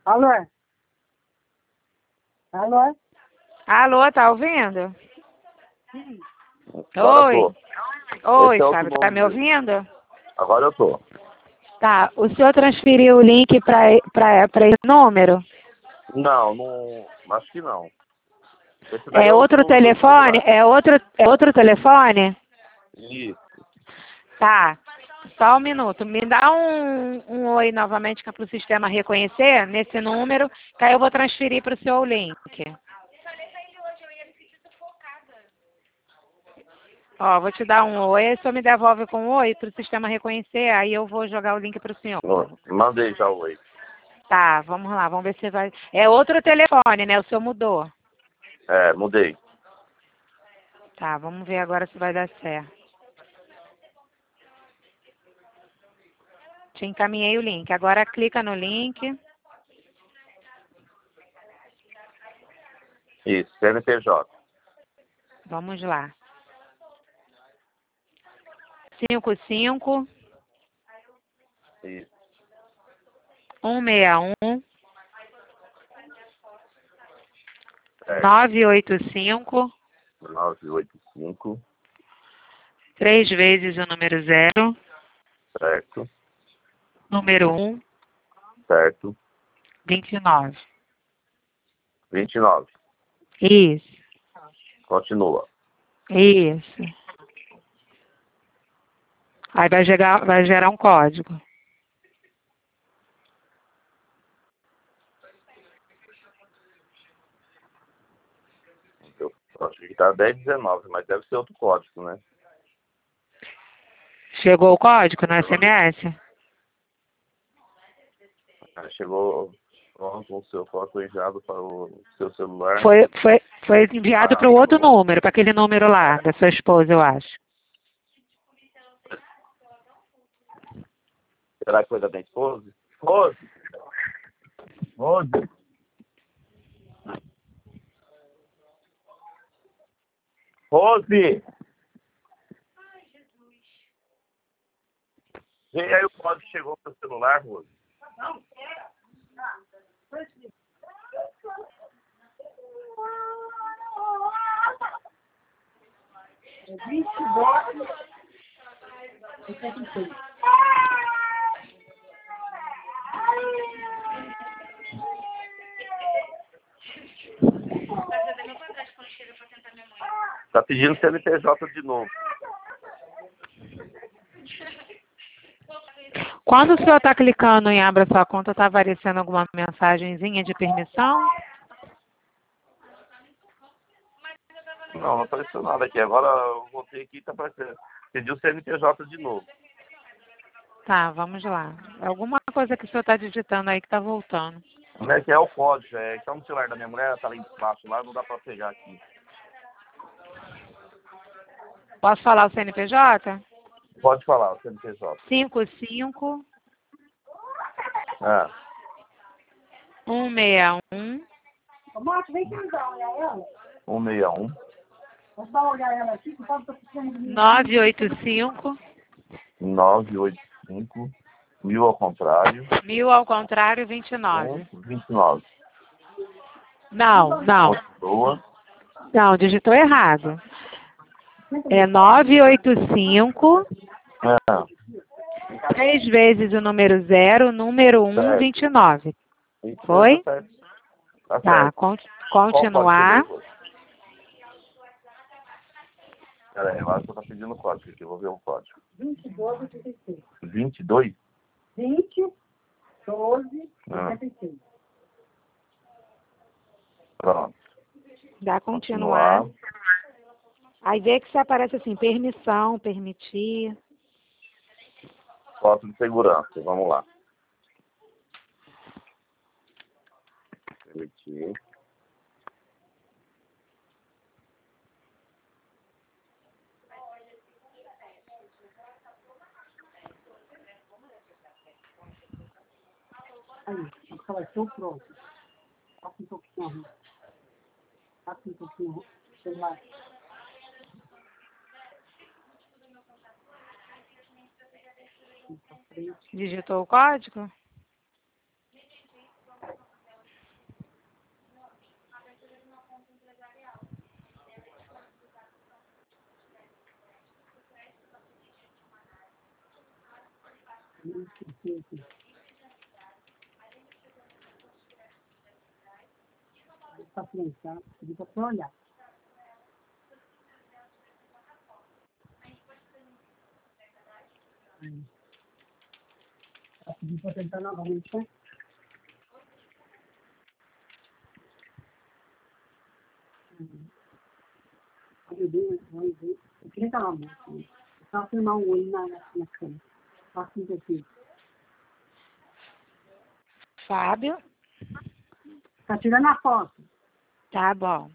Alô? Alô? Alô, tá ouvindo? Sim. Oi. Oi, Esse é outro Fábio, tá nome me dele. ouvindo? Agora eu tô. Tá, o senhor transferiu o link para esse número? Não, não. Acho que não. Esse daí É é outro outro número do telefone? celular. É outro telefone? Isso. Tá, só um minuto. Me dá um oi novamente que é para o sistema reconhecer nesse número, que aí eu vou transferir para o seu link. Ó, vou te dar um oi, aí o senhor me devolve com um oi para o sistema reconhecer, aí eu vou jogar o link para o senhor. Mandei já o oi. Tá, vamos lá, vamos ver se vai. É outro telefone, né? O senhor mudou. É, mudei. Tá, vamos ver agora se vai dar certo. Te encaminhei o link. Agora clica no link. Isso, CNPJ. Vamos lá. 55 Isso. 161 É, 985 985, 3 vezes o número 0, certo, número 1, certo, 29. 29. Isso, Continua. isso. Aí vai gerar um código. Eu acho que tá 1019, mas deve ser outro código, né? Chegou o código no SMS? Chegou pronto o seu foto enviado para o seu celular. Foi enviado para o outro número, para aquele número lá, da sua esposa, eu acho. Será que foi da minha esposa? Esposa? Esposa? Rose! E aí o código chegou pro celular, Rose? Não, era. É 22 e 76. Tá pedindo CNPJ de novo. Quando o senhor está clicando em abra sua conta, está aparecendo alguma mensagenzinha de permissão? Não, não apareceu nada aqui. Agora eu voltei aqui e tá aparecendo. Pediu CNPJ de novo. Tá, vamos lá. Alguma coisa que o senhor está digitando aí que está voltando. Como é que é o código? É que tá no celular da minha mulher, tá lá embaixo, lá não dá pra pegar aqui. Posso falar o CNPJ? Pode falar, o CNPJ. 55 Ah, 161 Ô, Márcio, vem cá então, olhar ela. 161, Vamos só olhar ela aqui, que o Fábio tá precisando de mim. 985 985, 1000 ao contrário, 1000 ao contrário 29. 29. Não. Continua. Não, digitou errado. É 985 Ah, 3 vezes o número 0, número 1, certo. 29. Isso, Foi? tá certo. Tá Tá, certo. Qual continuar. código chegou? Pera aí, eu acho que eu tô pedindo o código aqui, eu vou ver o código. 22 e 86. 22? 20, 12 e Ah. 76. Pronto. Dá continuar. Continuar. Aí vê que se aparece assim, permissão, permitir. Foto de segurança, vamos lá. Permitir. Aí, estou pronto. Passa um pouquinho. Passa um pouquinho. Celular. Digitou o código? Para frente, tá? Fica para olhar. Tá pedindo para tentar novamente, tá? Olha bem, olha bem. Eu queria estar lá, moço. Só filmar o olho na câmera. Faço isso aqui. Fábio? Tá tirando a foto. Tá bom.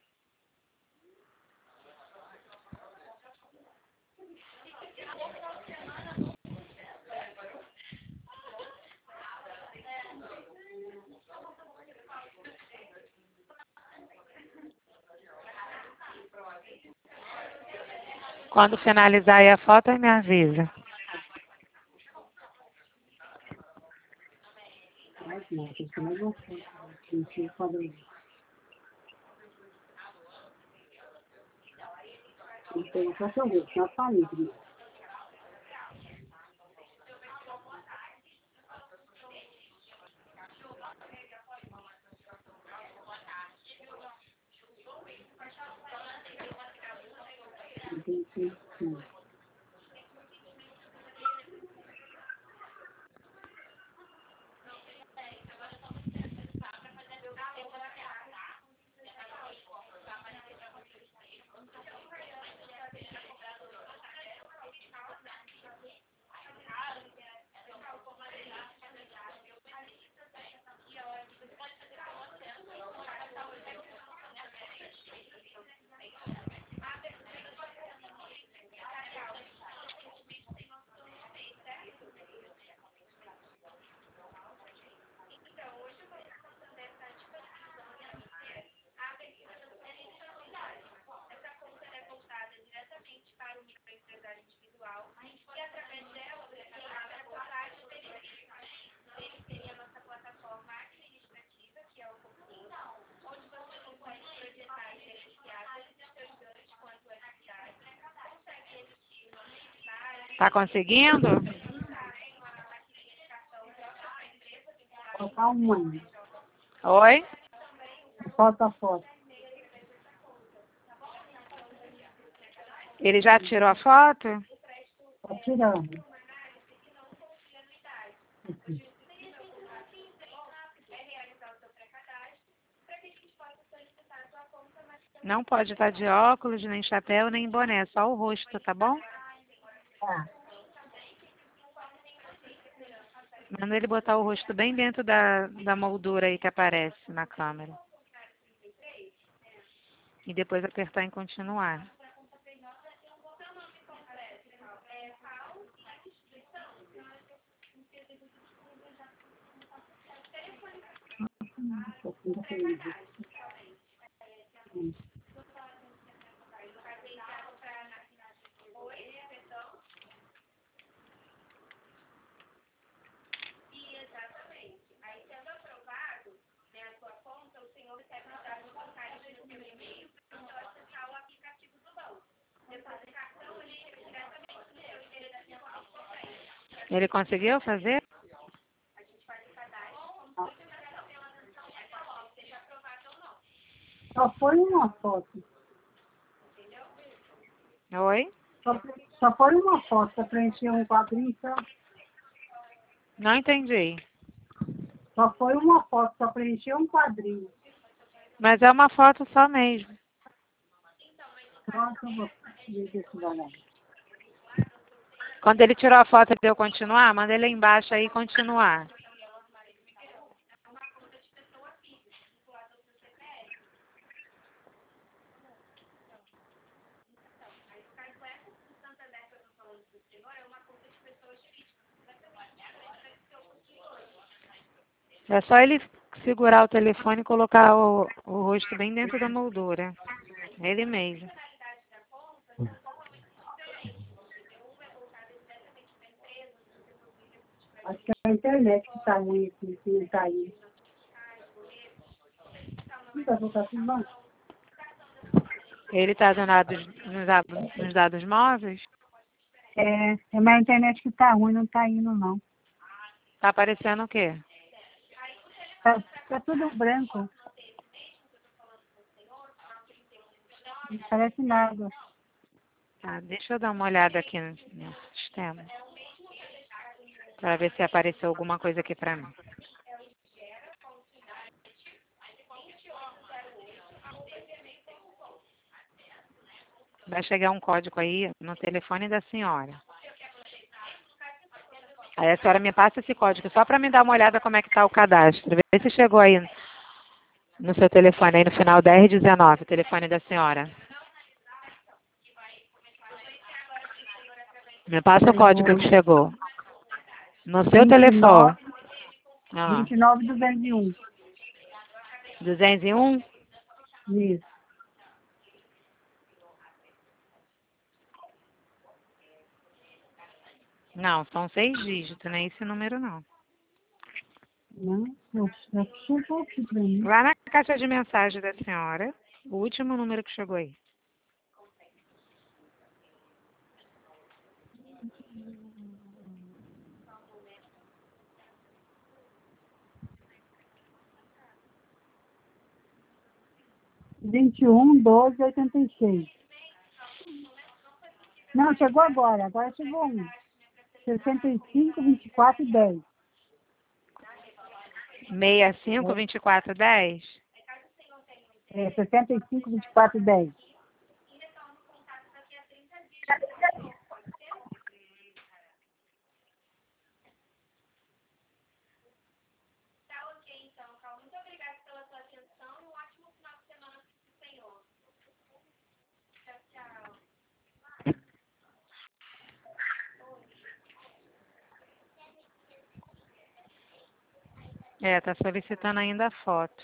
Quando finalizar aí a foto, aí me avisa. Mas não, tem que mais uma foto. Tem que fazer. Então, só se eu ver, senão eu falei, querido. Entendi. Tá conseguindo? Colocar um ano. Oi? Falta a foto. Ele já tirou a foto? Tá tirando. Aqui. Não pode estar de óculos, nem chapéu, nem boné, só o rosto, tá bom? Tá. Manda ele botar o rosto bem dentro da moldura aí que aparece na câmera. E depois apertar em continuar. Um pouquinho da feliz. Ele conseguiu fazer? Só foi uma foto. Oi? Só foi uma foto para preencher um quadrinho só. Não entendi. Só foi uma foto para preencher um quadrinho. Mas é uma foto só mesmo. Pronto, eu vou ver esse valor. Quando ele tirou a foto e deu continuar, manda ele aí embaixo aí continuar. É só ele segurar o telefone e colocar o rosto bem dentro da moldura. Ele mesmo. Acho que é a internet que tá ruim aqui, que não tá aí. Não vai voltar tudo bom? Ele está nos dados móveis? É minha internet que tá ruim, não tá indo não. Tá aparecendo o quê? Tá tudo branco. Não parece nada. Tá, deixa eu dar uma olhada aqui no sistema. Para ver se apareceu alguma coisa aqui para mim. Vai chegar um código aí no telefone da senhora. Aí a senhora me passa esse código só para me dar uma olhada como é que está o cadastro. Vê se chegou aí no seu telefone, aí no final 1019, o telefone da senhora. Me passa o código que chegou. No seu 29, telefone. Ah, 29 201. 201? Isso. Não, são 6 dígitos, não é esse número não. Não chegou aqui pra mim. Lá na caixa de mensagem da senhora, o último número que chegou aí. Vinte e um 12 86. Não, chegou agora. Agora chegou um. 65 24 10. 65 24 10? 65 24 10. Tá solicitando ainda a foto.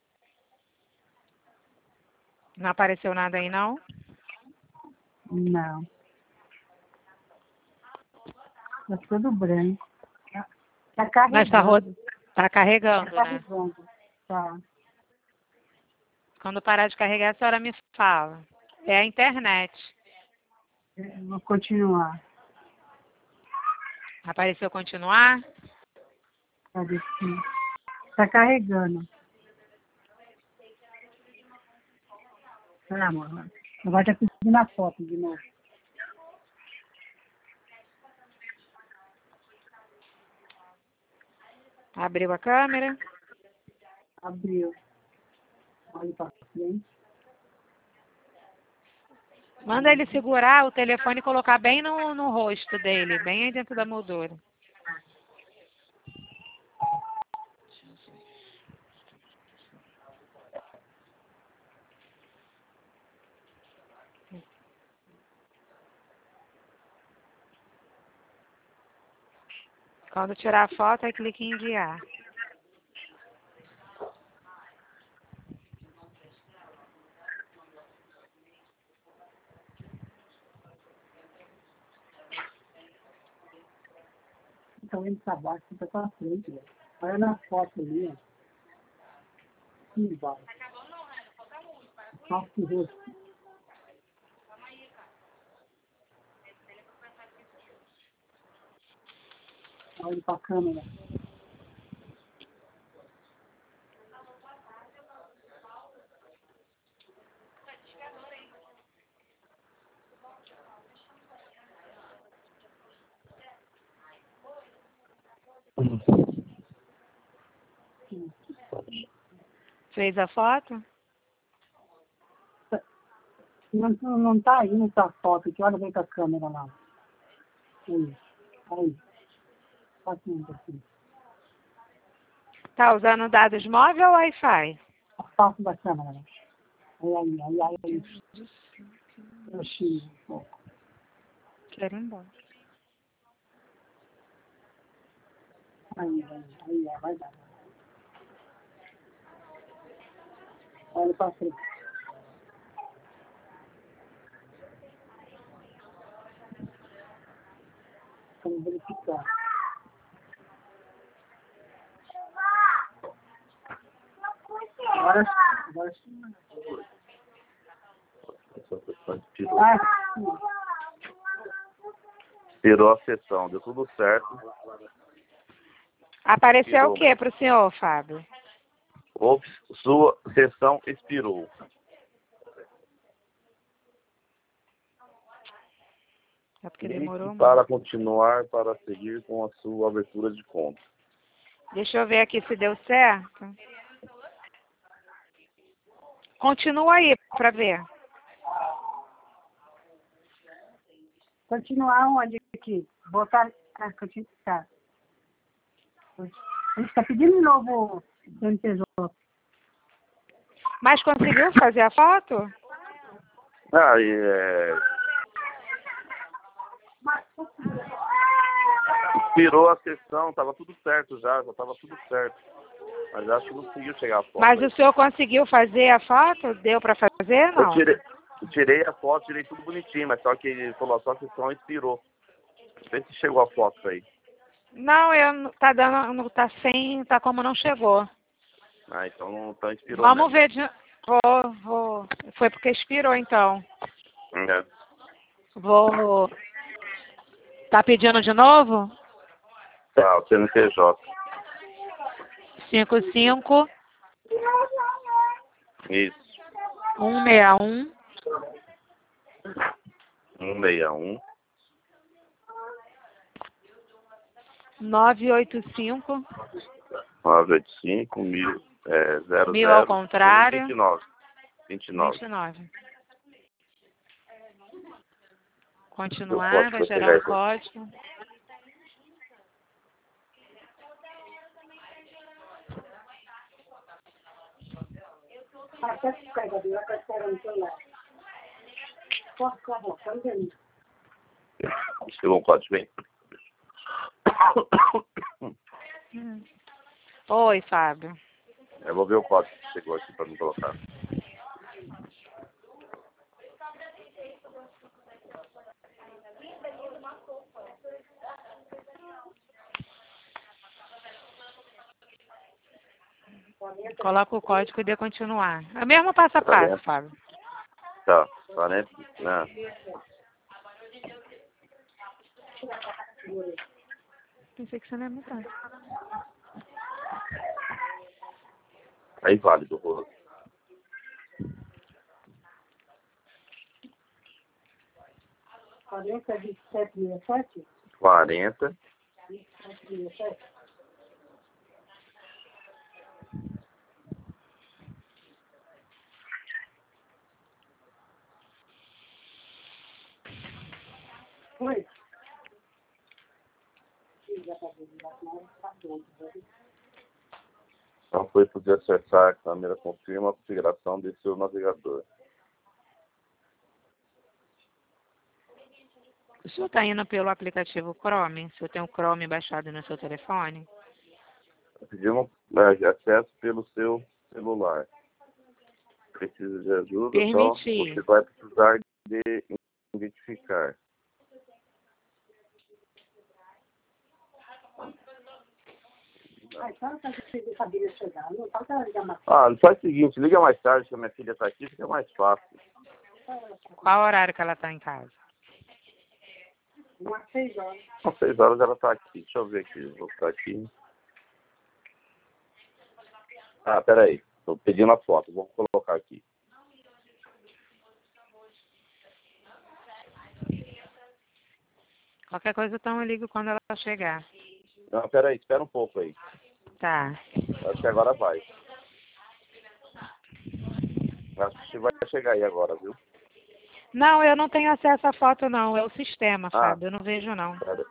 Não apareceu nada aí, não? Não. Tá tudo branco. Tá Mas carregando. tá carregando, Tá né? carregando. Tá. Quando parar de carregar, a senhora me fala. É a internet. Eu vou continuar. Apareceu continuar? Cadê aqui? Tá carregando. Ah, amor. Agora tá pedindo a foto de novo. Abriu a câmera? Abriu. Olha pra frente. Manda ele segurar o telefone e colocar bem no rosto dele, bem aí dentro da moldura. Quando tirar a foto, aí clique em enviar. Tá vendo pra baixo, tá pra frente, velho. Olha na foto ali, ó. Ih, vai. Nossa, que rosto. Olha pra câmera. Fez a foto? Não tá aí nessa foto aqui. Olha bem com a câmera lá. Aí. Paciente aqui. Tá usando dados móveis ou Wi-Fi? A foto da câmera, né? Aí. Eu xingo um pouco. Quero ir embora. Aí, vai dar. Olha pra frente. Vamos verificar. Agora sim. Ah, sim. Expirou a sessão, deu tudo certo. Apareceu Expirou. o que para o senhor, Fábio? Ops, sua sessão expirou. É porque Clique demorou muito. para continuar, para seguir com a sua abertura de conta. Deixa eu ver aqui se deu certo. Continua aí para ver. Continuar onde aqui? Botar. Ah, continuar. A gente está pedindo de novo o CNPJ. Mas conseguiu fazer a foto? Expirou a sessão, tava tudo certo já tava tudo certo. Mas acho que não conseguiu chegar a foto. Mas o senhor conseguiu fazer a foto? Deu para fazer, não? Eu tirei a foto, tirei tudo bonitinho, mas só que ele falou, só a sessão expirou. Não sei se chegou a foto aí. Não, tá dando, não tá sem, tá como não chegou. Ah, então não tá expirou. Vamos mesmo. ver de. Vou. Foi porque expirou então. É. Vou. Tá pedindo de novo? Tá, o CNPJ. 55 Isso. 161 161 985 985 1000 1000 ao contrário 29. 29. O Continuar, código vai vai gerar pegar um isso. código. Até que pega, viu? Até que pega no celular. Posso ficar voltando? Chegou um código bem. Oi, Fábio. Eu vou ver o código que chegou aqui para me colocar. Coloca o código e dê continuar. É o mesmo passo a passo, Fábio. Tá, 40. Né? Pensei que você não ia mudar. Aí válido, rolo. Parece 2767? 40. 2767? Foi? Então foi poder acessar a câmera, confirma a configuração de seu navegador. O senhor está indo pelo aplicativo Chrome? O senhor tem o Chrome baixado no seu telefone? Pedimos acesso pelo seu celular. Precisa de ajuda, Permitir. então você vai precisar de identificar. Faz o seguinte, liga mais tarde, que a minha filha está aqui, fica mais fácil. Qual horário que ela está em casa? Umas 6 horas. Às 6 horas ela está aqui. Deixa eu ver aqui. Vou ficar aqui. Ah, peraí. Estou pedindo a foto. Vou colocar aqui. Qualquer coisa, então eu ligo quando ela chegar. Não, peraí. Espera um pouco aí. Tá. Acho que agora vai. Acho que vai chegar aí agora, viu? Não, eu não tenho acesso à foto, não. É o sistema, Ah. Fábio. Eu não vejo, não. Pera.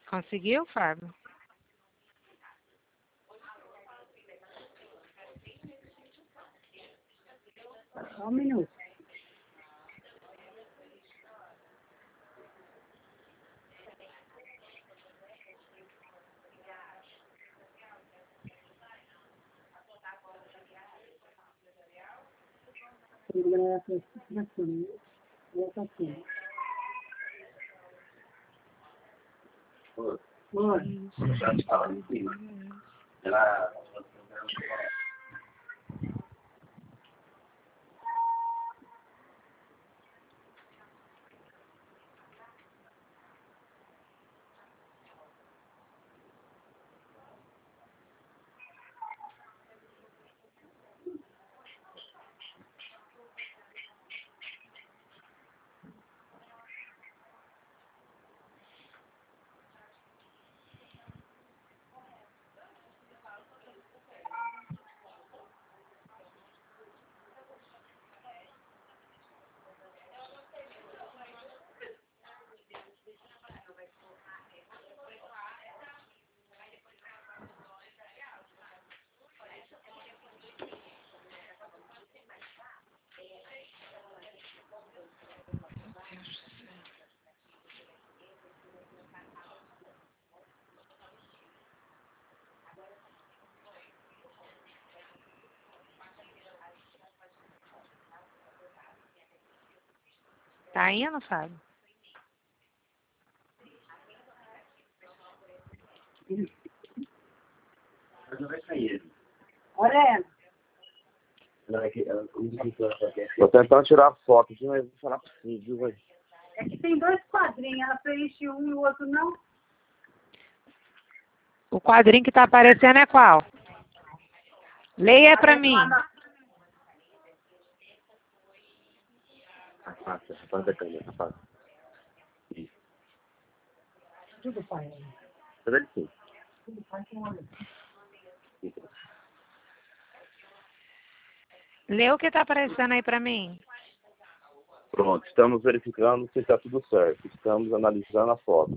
Conseguiu, Fábio? Só um minuto. Oi. Tá indo, Fábio? Olha, Tô tentando tirar foto aqui, mas vou falar pra você, viu, velho? é que tem 2 quadrinhos, ela preenche um e o outro não. O quadrinho que tá aparecendo é qual? Leia pra mim. Afasta da câmera, afasta. Isso. Tudo pai. Tá vendo sim? Tudo pai com olho. Isso. Lê o que tá aparecendo aí pra mim. Pronto, estamos verificando se está tudo certo. Estamos analisando a foto.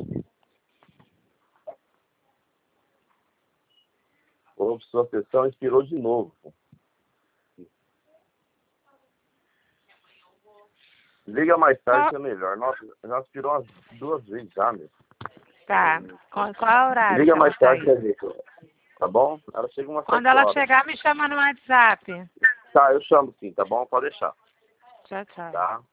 Houve sua sessão, expirou de novo. Liga mais tarde que é melhor. Nossa, já expirou umas 2 vezes já, meu. Tá. Qual horário? Liga que mais ela tarde tá que é melhor. Tá bom? Ela chega umas 7 Quando ela horas. chegar, me chama no WhatsApp. Tá, eu chamo sim, tá bom? Pode deixar. Tchau, tchau. Tá?